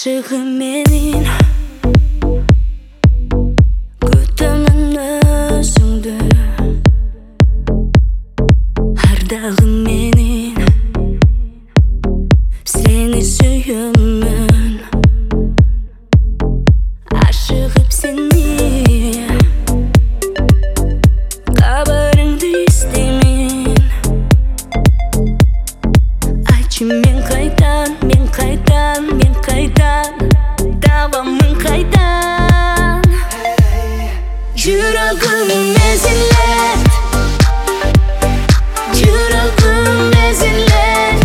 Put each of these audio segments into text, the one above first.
Aşığım menin Күтімін өзіңді Ардағым менен Сені сүйемін Aşığım seni Kabarыңды естеймін Айтшы мен қайдан Табамын қайдан Жүрегім ezilет Жүрегім ezilет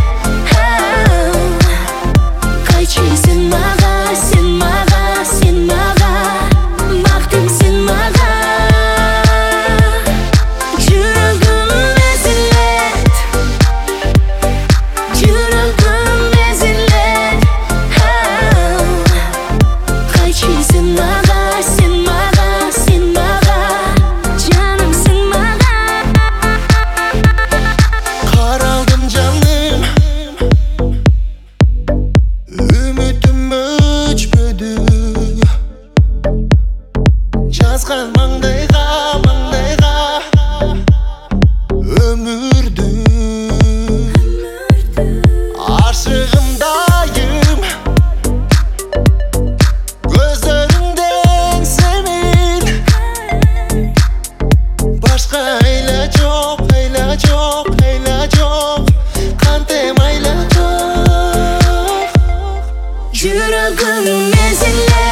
Қайтшы сен маған Бақтың сен маған Жүрегім ezilет Жүрегім ezilет Қайтшы сен маған Жанымсың маған Қаралдым жаным Үмітім өшпеді Жазған маңдайға Өмірді Ашығымдайым Көздеріңден сенің Başka ayla çok Kantem ayla çok Жүрегім ezilет